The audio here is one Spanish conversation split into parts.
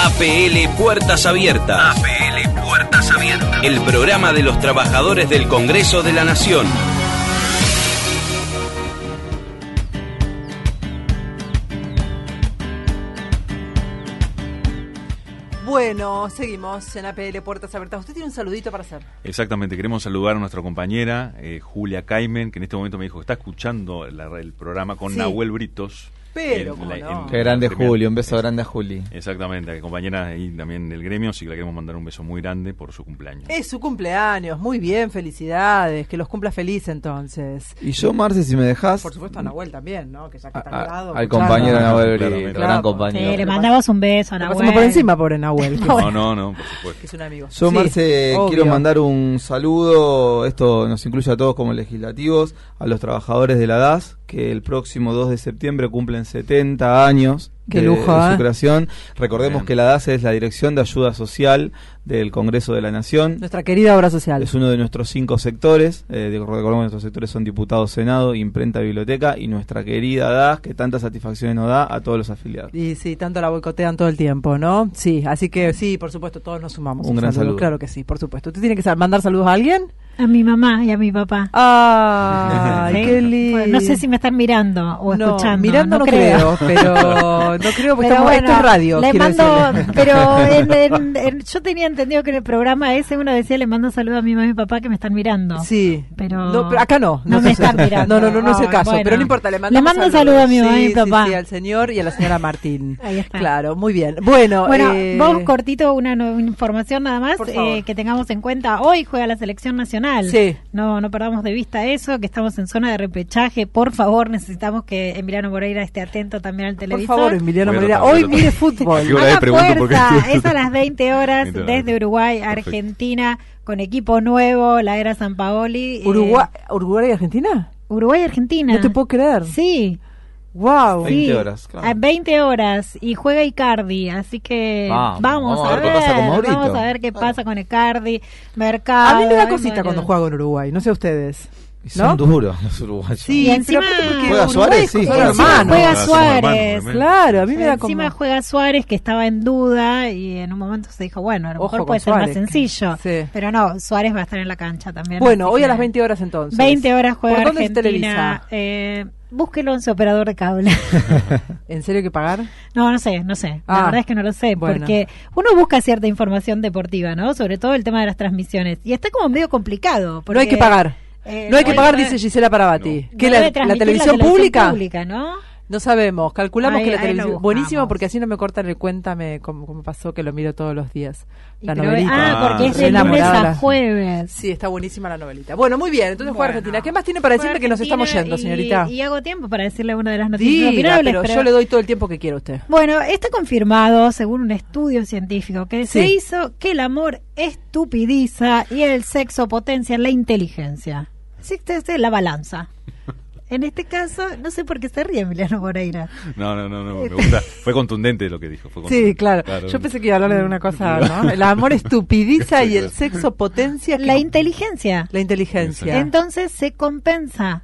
APL Puertas Abiertas. APL Puertas Abiertas. El programa de los trabajadores del Congreso de la Nación. Bueno, seguimos en APL Puertas Abiertas. Usted tiene un saludito para hacer. Exactamente, queremos saludar a nuestra compañera Julia Caimen, que en este momento me dijo que está escuchando el programa con Nahuel Britos. Pero, no. Qué grande Juli, un beso grande a Juli. Exactamente, compañera ahí también del gremio, así que le queremos mandar un beso muy grande por su cumpleaños. Es su cumpleaños, muy bien, felicidades, que los cumpla feliz entonces. Y yo, Marce, si me dejás... Por supuesto a Nahuel también, ¿no? Que ya que está grado. Al compañero Nahuel Britos, claro, gran compañero. Le mandamos un beso a Nahuel. Pasamos por encima, pobre Nahuel. No, por supuesto. Que es un amigo. Yo, Marce, quiero mandar un saludo, esto nos incluye a todos como legislativos, a los trabajadores de la DAS, que el próximo 2 de septiembre cumplen 70 años Qué de lujo, su creación. Recordemos que la DAS es la Dirección de Ayuda Social del Congreso de la Nación. Nuestra querida obra social. Es uno de nuestros 5 sectores. Recordemos que nuestros sectores son diputados, Senado, imprenta, biblioteca, y nuestra querida DAS, que tantas satisfacciones nos da a todos los afiliados. Y sí, tanto la boicotean todo el tiempo, ¿no? Sí, así que sí, por supuesto, todos nos sumamos. Un gran saludo. Claro que sí, por supuesto. ¿Usted tiene que mandar saludos a alguien? A mi mamá y a mi papá. ¡Ay, ¿Sí? qué lindo! No sé si me están mirando o escuchando. Mirando no creo, pero no creo porque esto es radio. Le mando, pero yo tenía entendido que en el programa ese uno decía le mando saludos a mi mamá y mi papá que me están mirando. Sí, pero acá no me están mirando. No es el caso, bueno, pero no importa, le mando saludos a mi mamá y mi papá. Sí, al señor y a la señora Martín. Ahí está. Claro, muy bien. Bueno, vos cortito una información nada más que tengamos en cuenta. Hoy juega la selección nacional. Sí. No perdamos de vista eso, que estamos en zona de repechaje. Por favor, necesitamos que Emiliano Moreira esté atento también al televisor. Por favor, Emiliano Moreira, hoy mire fútbol. Haga fuerza, es a las 20 horas desde Uruguay, Argentina, con equipo nuevo, la era Sampaoli. ¿Uruguay y Argentina? Uruguay y Argentina. No te puedo creer. Sí. Wow. 20 horas, claro. A 20 horas y juega Icardi, así que vamos a ver qué pasa con Maurito. Vamos a ver qué pasa con Icardi, Mercado. A mí me da cosita cuando juego en Uruguay, no sé ustedes. Son duros los uruguayos. Sí, y encima juega Suárez, sí. Juega Suárez. Claro, a mí me da como... Encima juega Suárez, que estaba en duda, y en un momento se dijo, bueno, a lo mejor puede ser más sencillo. Sí. Pero no, Suárez va a estar en la cancha también. Bueno, hoy a las 20 horas entonces. 20 horas juega ¿Por dónde Argentina. Búsquelo en su operador de cable. ¿En serio hay que pagar? No sé. La verdad es que no lo sé, porque uno busca cierta información deportiva, ¿no? Sobre todo el tema de las transmisiones. Y está como medio complicado. No hay que pagar. No hay que pagar, dice Gisela Parabati. ¿Qué la televisión pública? ¿No? No sabemos, calculamos que la televisión... Buenísimo, porque así no me cortan el cuéntame como pasó, que lo miro todos los días. La novelita. Porque es de lunes a jueves. Sí, está buenísima la novelita. Bueno, muy bien, entonces juega Argentina. ¿Qué más tiene para decirme que nos estamos yendo, señorita? Y hago tiempo para decirle una de las noticias opinables. Pero yo le doy todo el tiempo que quiera a usted. Bueno, está confirmado, según un estudio científico, que se hizo que el amor estupidiza y el sexo potencia la inteligencia. Sí, esta es la balanza. En este caso, no sé por qué se ríe Emiliano Moreira. No, me gusta. Fue contundente lo que dijo. Sí, claro. Yo pensé que iba a hablar de una cosa, ¿no? El amor estupidiza y el sexo potencia... La inteligencia. La inteligencia. Entonces se compensa.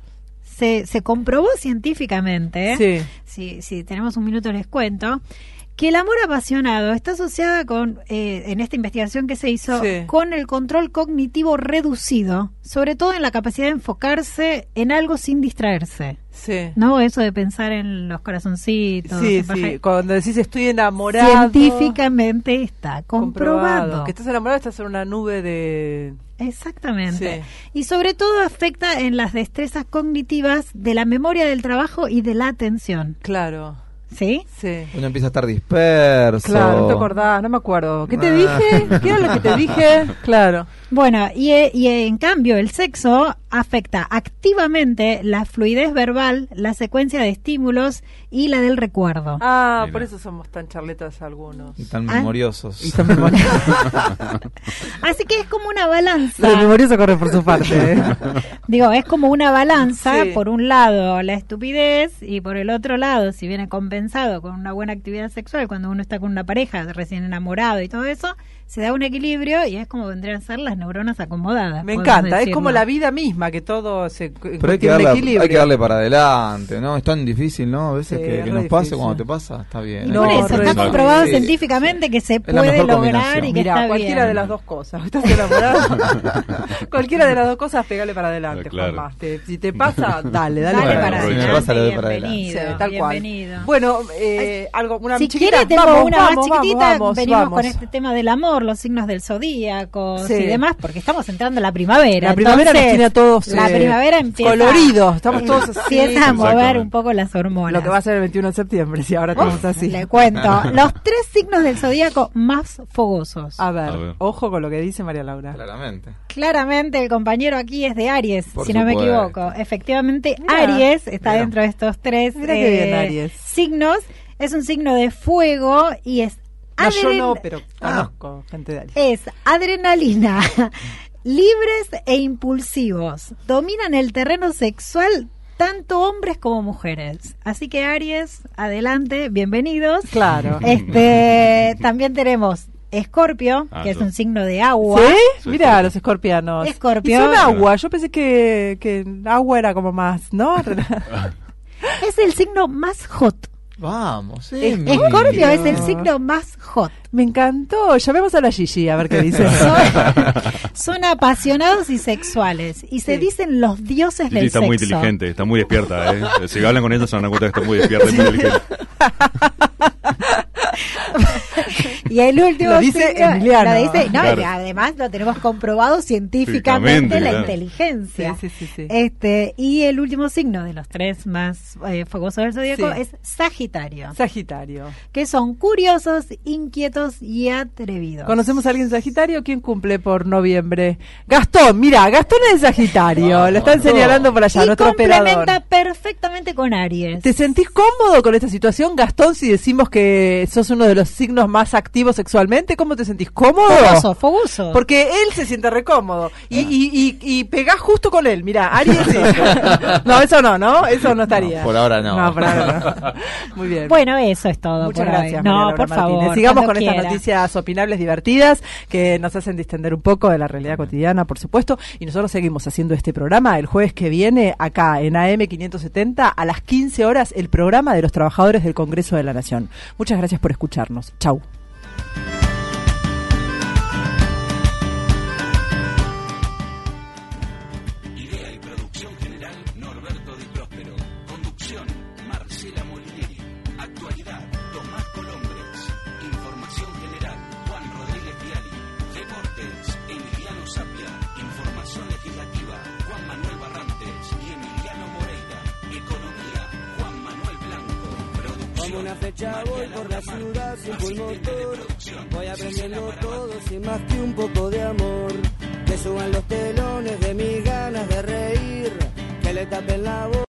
Se comprobó científicamente, si tenemos un minuto les cuento, que el amor apasionado está asociado con, en esta investigación que se hizo, con el control cognitivo reducido, sobre todo en la capacidad de enfocarse en algo sin distraerse. Sí. ¿No? Eso de pensar en los corazoncitos. Sí. Cuando decís estoy enamorado. Científicamente está comprobado. Que estás enamorado, estás en una nube de... Exactamente. Y sobre todo afecta en las destrezas cognitivas de la memoria del trabajo y de la atención. Claro. ¿Sí? Sí. Uno empieza a estar disperso. Claro, no te acordás, no me acuerdo. ¿Qué te dije? ¿Qué era lo que te dije? Claro. Bueno, y en cambio el sexo afecta activamente la fluidez verbal, la secuencia de estímulos y la del recuerdo. Ah, por eso somos tan charletas algunos. Y tan memoriosos. Y tan memoriosos. Así que es como una balanza. El memorioso corre por su parte. Digo, es como una balanza, por un lado la estupidez y por el otro lado, si viene compensando compensado con una buena actividad sexual, cuando uno está con una pareja recién enamorado y todo eso, se da un equilibrio y es como vendrían a ser las neuronas acomodadas. Me encanta, decirlo. Es como la vida misma, que todo se pero hay que darle para adelante, ¿no? Es tan difícil, ¿no? A veces que nos pase, cuando te pasa, está bien. No, por eso, está comprobado científicamente que se puede lograr y que está cualquiera bien. de las dos cosas. ¿Estás enamorado? Cualquiera de las dos cosas, pegale para adelante, claro. Juanma. Si te pasa, dale para adelante. Bienvenido, tal bienvenido. Cual. Bueno, una si chiquita, quiere tengo una más chiquitita, vamos, venimos con este tema del amor, los signos del zodíaco y demás, porque estamos entrando en la primavera. La primavera nos tiene a todos la primavera empieza coloridos, estamos todos así. Empieza a mover un poco las hormonas. Lo que va a ser el 21 de septiembre, si ahora estamos así. Le cuento, los 3 signos del zodíaco más fogosos. A ver, ojo con lo que dice María Laura. Claramente el compañero aquí es de Aries, si no me equivoco. Efectivamente, Aries está dentro de estos 3 signos. Es un signo de fuego y es yo no, pero conozco gente de Aries. Es adrenalina, libres e impulsivos. Dominan el terreno sexual tanto hombres como mujeres. Así que Aries, adelante, bienvenidos. Claro. También tenemos Escorpio, que es un signo de agua. ¿Sí? Mira, los escorpianos. Escorpio. Y son agua. Yo pensé que agua era como más, ¿no? Es el signo más hot. Vamos, Escorpio es el signo más hot. Me encantó. Llamemos a la Gigi a ver qué dice. Son apasionados y sexuales y se dicen los dioses del está sexo. Muy inteligente, está muy despierta. Si hablan con ella se dan cuenta que está muy despierta y muy inteligente. Y el último lo dice signo, Emiliano. Y además lo tenemos comprobado científicamente la inteligencia. Sí. Y el último signo de los 3 más fogosos del zodíaco es Sagitario. Que son curiosos, inquietos y atrevidos. ¿Conocemos a alguien Sagitario? ¿Quién cumple por noviembre? Gastón, mira, Gastón es Sagitario. Lo están señalando por allá, y nuestro operador. Complementa perfectamente con Aries. ¿Te sentís cómodo con esta situación, Gastón, si decimos que sos uno de los signos más activos sexualmente? ¿Cómo te sentís? ¿Cómodo? Fogoso. Porque él se siente recómodo. Y pegás justo con él. Mira, Aries no, eso no, eso no estaría. No, por ahora no. Muy bien. Bueno, eso es todo. Muchas por gracias. Hoy. No, por favor. Sigamos con estas noticias opinables, divertidas, que nos hacen distender un poco de la realidad cotidiana, por supuesto. Y nosotros seguimos haciendo este programa el jueves que viene, acá en AM 570, a las 15 horas, el programa de los trabajadores del Congreso de la Nación. Muchas gracias por escucharnos. Chau. Idea y producción general, Norberto Di Próspero. Conducción, Marcela Molineri. Actualidad, Tomás Colombres. Información general, Juan Rodríguez Viali. Deportes, Emiliano Sapia. Información legislativa, Juan Manuel Barrantes y Emiliano Moreira. Economía, Juan Manuel Blanco. Producción, como una fecha voy por la ciudad sin pulmotor. Voy aprendiendo todo sin más que un poco de amor. Que suban los telones de mis ganas de reír, que le tapen la voz.